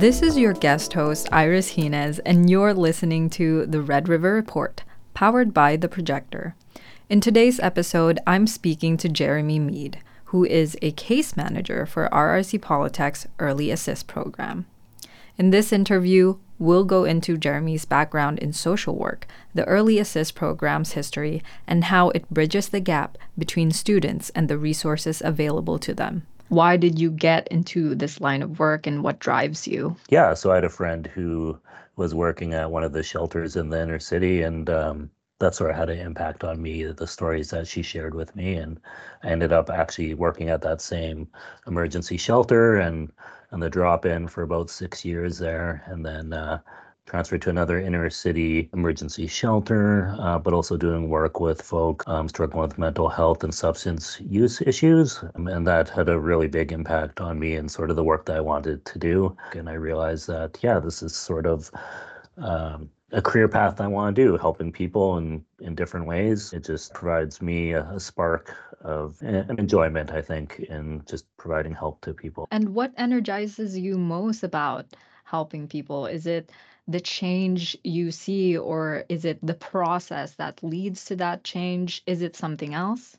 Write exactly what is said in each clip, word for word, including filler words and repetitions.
This is your guest host, Iris Hines, and you're listening to the Red River Report, powered by The Projector. In today's episode, I'm speaking to Jeremy Mead, who is a case manager for R R C Polytech's Early Assist program. In this interview, we'll go into Jeremy's background in social work, the Early Assist program's history, and how it bridges the gap between students and the resources available to them. Why did you get into this line of work and what drives you? Yeah, so I had a friend who was working at one of the shelters in the inner city, and um, that sort of had an impact on me, the stories that she shared with me. And I ended up actually working at that same emergency shelter and, and the drop-in for about six years there, and then uh, transferred to another inner city emergency shelter, uh, but also doing work with folk um, struggling with mental health and substance use issues. Um, and that had a really big impact on me and sort of the work that I wanted to do. And I realized that, yeah, this is sort of um, a career path I want to do, helping people in, in different ways. It just provides me a, a spark of an enjoyment, I think, in just providing help to people. And what energizes you most about helping people? Is it the change you see, or is it the process that leads to that change? Is it something else?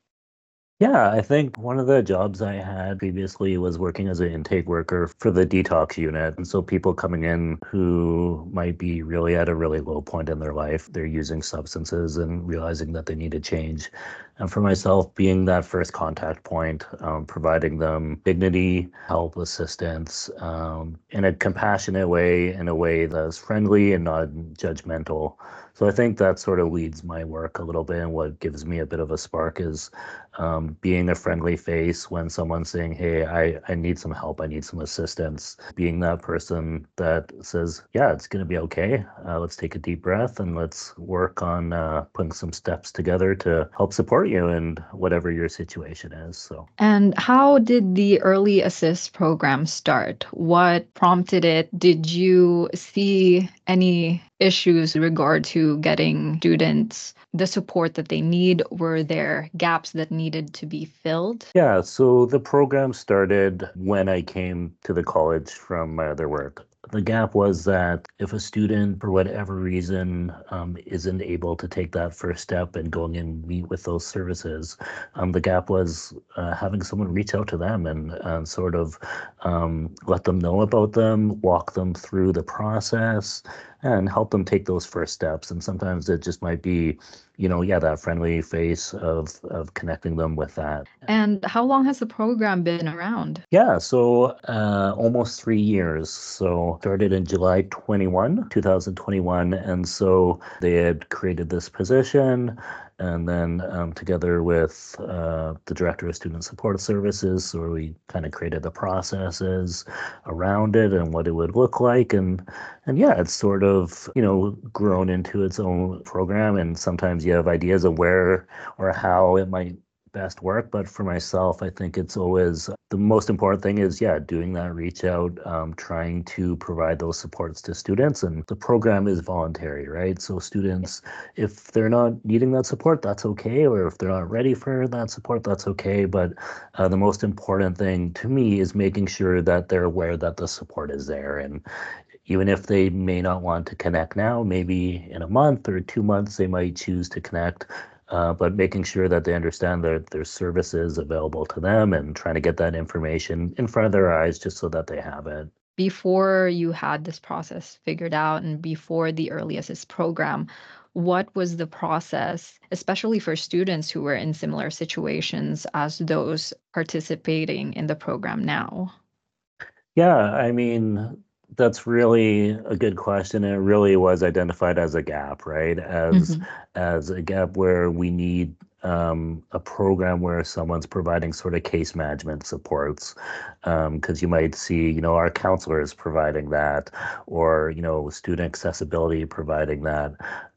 Yeah, I think one of the jobs I had previously was working as an intake worker for the detox unit. And so people coming in who might be really at a really low point in their life, they're using substances and realizing that they need to change. And for myself, being that first contact point, um, providing them dignity, help, assistance, um, in a compassionate way, in a way that's friendly and not judgmental. So I think that sort of leads my work a little bit, and what gives me a bit of a spark is um, being a friendly face when someone's saying, hey, I, I need some help, I need some assistance. Being that person that says, yeah, it's going to be okay. Uh, let's take a deep breath and let's work on uh, putting some steps together to help support you in whatever your situation is. So. And how did the Early Assist program start? What prompted it? Did you see any issues in regard to getting students the support that they need? Were there gaps that needed to be filled? Yeah, so the program started when I came to the college from my other work. The gap was that if a student, for whatever reason, um, isn't able to take that first step and going and meet with those services, um, the gap was uh, having someone reach out to them and uh, sort of um, let them know about them, walk them through the process, and help them take those first steps. And sometimes it just might be, you know, yeah, that friendly face of of connecting them with that. And how long has the program been around? Yeah, so uh, almost three years. So started in July twenty-one, two thousand twenty-one, and so they had created this position, and then um, together with uh, the director of student support services, so we kind of created the processes around it and what it would look like, and and yeah, it's sort of, you know, grown into its own program, and sometimes you have ideas of where or how it might best work. But for myself, I think it's always the most important thing is, yeah, doing that reach out, um, trying to provide those supports to students. And the program is voluntary, right? So students, if they're not needing that support, that's okay. Or if they're not ready for that support, that's okay. But uh, the most important thing to me is making sure that they're aware that the support is there. And even if they may not want to connect now, maybe in a month or two months, they might choose to connect. Uh, but making sure that they understand that there's services available to them and trying to get that information in front of their eyes just so that they have it. Before you had this process figured out and before the Early Assist program, what was the process, especially for students who were in similar situations as those participating in the program now? Yeah, I mean, that's really a good question. It really was identified as a gap, right? As Mhm. as a gap where we need um, a program where someone's providing sort of case management supports. Because you might see, you know, our counselors providing that, or, you know, student accessibility providing that.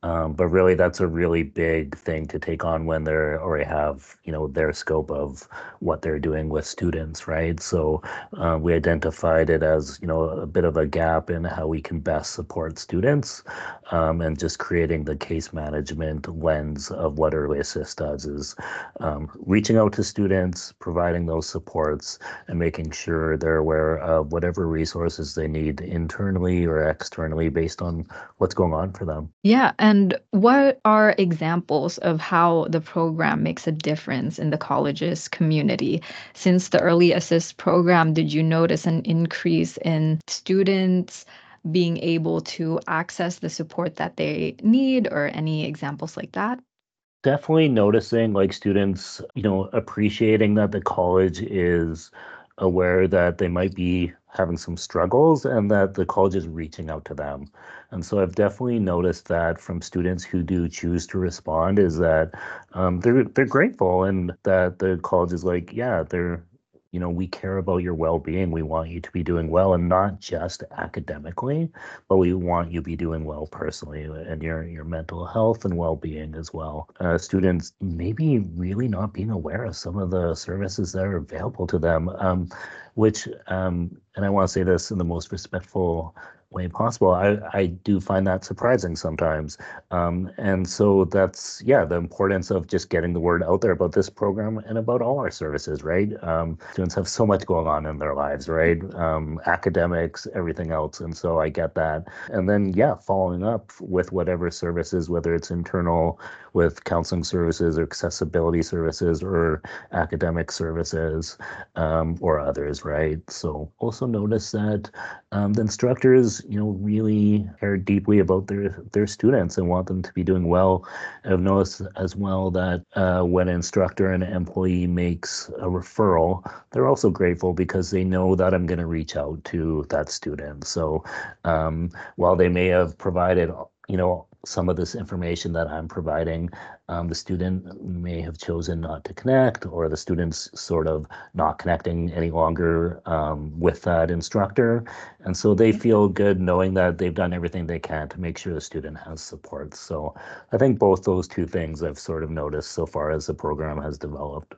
Um, but really, that's a really big thing to take on when they're already have, you know, their scope of what they're doing with students, right? So uh, we identified it as, you know, a bit of a gap in how we can best support students, um, and just creating the case management lens of what Early Assist does is um, reaching out to students, providing those supports, and making sure they're aware of whatever resources they need internally or externally based on what's going on for them. Yeah, and what are examples of how the program makes a difference in the college's community? Since the Early Assist program, did you notice an increase in students being able to access the support that they need, or any examples like that? Definitely noticing like students, you know, appreciating that the college is aware that they might be having some struggles and that the college is reaching out to them. And so I've definitely noticed that from students who do choose to respond is that um, they're they're grateful and that the college is like, yeah, they're you know, we care about your well-being. We want you to be doing well and not just academically, but we want you to be doing well personally and your your mental health and well-being as well. Uh, students maybe really not being aware of some of the services that are available to them, um, which, um, and I want to say this in the most respectful way possible. I, I do find that surprising sometimes. Um, and so that's, yeah, the importance of just getting the word out there about this program and about all our services, right? Um, students have so much going on in their lives, right? Um, academics, everything else. And so I get that. And then, yeah, following up with whatever services, whether it's internal with counseling services or accessibility services or academic services, um, or others, right? So also notice that um, the instructors, you know, really care deeply about their their students and want them to be doing well. I've noticed as well that uh, when an instructor and an employee makes a referral, they're also grateful because they know that I'm going to reach out to that student. So um, while they may have provided, you know, some of this information that I'm providing, um, the student may have chosen not to connect, or the student's sort of not connecting any longer um, with that instructor. And so they feel good knowing that they've done everything they can to make sure the student has support. So I think both those two things I've sort of noticed so far as the program has developed.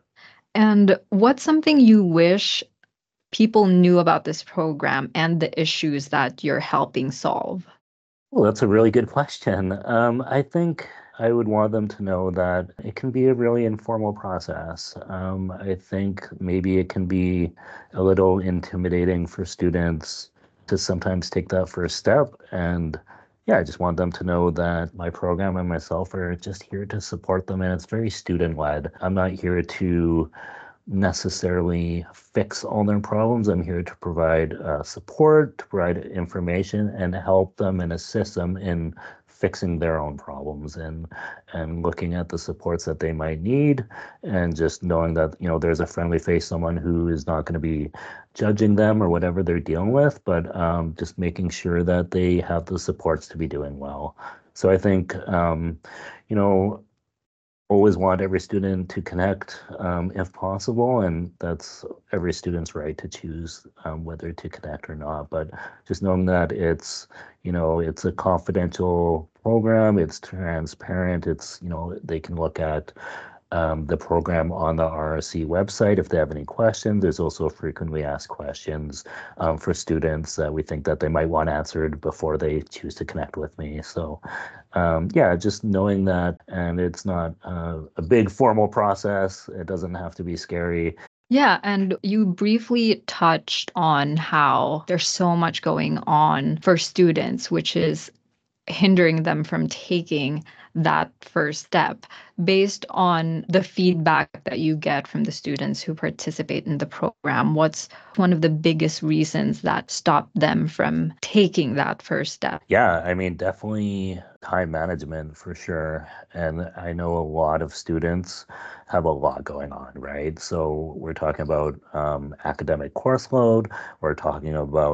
And what's something you wish people knew about this program and the issues that you're helping solve? Well, that's a really good question. Um, I think I would want them to know that it can be a really informal process. Um, I think maybe it can be a little intimidating for students to sometimes take that first step. And yeah, I just want them to know that my program and myself are just here to support them, and it's very student-led. I'm not here to necessarily fix all their problems. I'm here to provide uh, support, to provide information, and help them and assist them in fixing their own problems and and looking at the supports that they might need, and just knowing that you know there's a friendly face, someone who is not going to be judging them or whatever they're dealing with, but um, just making sure that they have the supports to be doing well. So I think um, you know always want every student to connect um, if possible, and that's every student's right to choose um, whether to connect or not. But just knowing that it's, you know, it's a confidential program, it's transparent, it's, you know, they can look at um, the program on the R S C website if they have any questions. There's also frequently asked questions um, for students that we think that they might want answered before they choose to connect with me. So um, yeah, just knowing that, and it's not uh, a big formal process. It doesn't have to be scary. Yeah, and you briefly touched on how there's so much going on for students, which is hindering them from taking that first step. Based on the feedback that you get from the students who participate in the program, what's one of the biggest reasons that stop them from taking that first step? Yeah, I mean, definitely time management for sure. And I know a lot of students have a lot going on, right? So we're talking about um, academic course load, we're talking about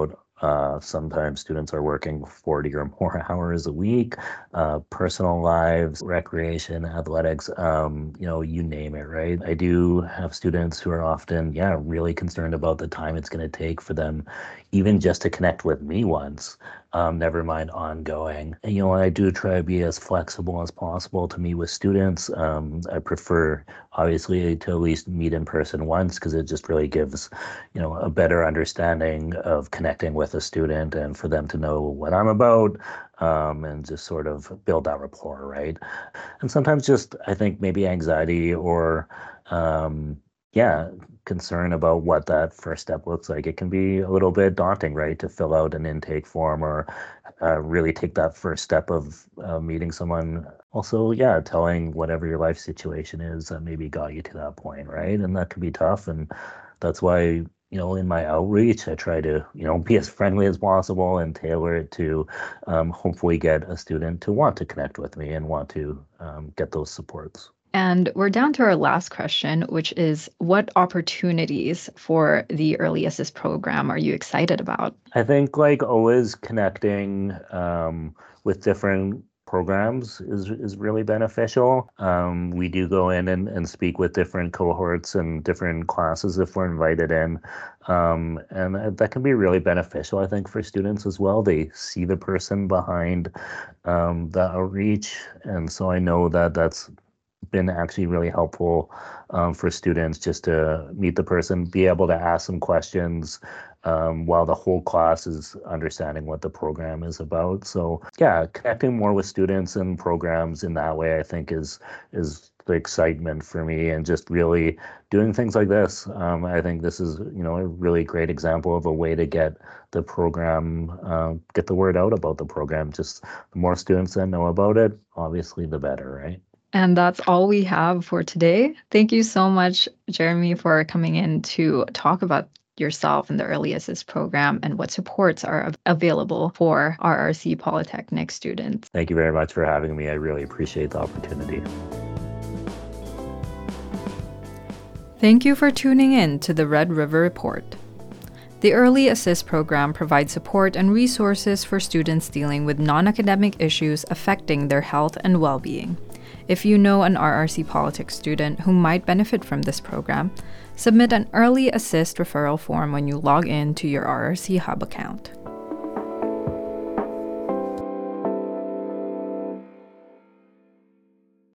Uh, sometimes students are working forty or more hours a week, uh, personal lives, recreation, athletics, um, you know, you name it, right? I do have students who are often, yeah, really concerned about the time it's going to take for them even just to connect with me once, um, never mind ongoing. And, you know, I do try to be as flexible as possible to meet with students. Um, I prefer, obviously, to at least meet in person once because it just really gives, you know, a better understanding of connecting with a student and for them to know what I'm about, um, and just sort of build that rapport, right? And sometimes just, I think maybe anxiety or, um, yeah, concern about what that first step looks like. It can be a little bit daunting, right, to fill out an intake form or uh, really take that first step of uh, meeting someone. Also, yeah, telling whatever your life situation is that maybe got you to that point, right? And that can be tough. And that's why, you know, in my outreach, I try to, you know, be as friendly as possible and tailor it to um, hopefully get a student to want to connect with me and want to um, get those supports. And we're down to our last question, which is what opportunities for the Early Assist program are you excited about? I think like always connecting um, with different programs is is really beneficial. Um, we do go in and, and speak with different cohorts and different classes if we're invited in. Um, and that can be really beneficial, I think, for students as well. They see the person behind um, the outreach. And so I know that that's been actually really helpful um, for students just to meet the person, be able to ask some questions um, while the whole class is understanding what the program is about. So yeah, connecting more with students and programs in that way, I think is is the excitement for me, and just really doing things like this. Um, I think this is, you know, a really great example of a way to get the program, uh, get the word out about the program. Just the more students that know about it, obviously the better, right? And that's all we have for today. Thank you so much, Jeremy, for coming in to talk about yourself and the Early Assist program and what supports are available for R R C Polytechnic students. Thank you very much for having me. I really appreciate the opportunity. Thank you for tuning in to the Red River Report. The Early Assist program provides support and resources for students dealing with non-academic issues affecting their health and well-being. If you know an R R C Politics student who might benefit from this program, submit an Early Assist referral form when you log in to your R R C Hub account.